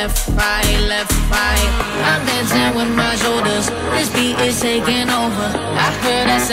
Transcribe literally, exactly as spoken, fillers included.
left, right, left, right. I'm dancing with my shoulders. This beat is taking over. I heard that sound.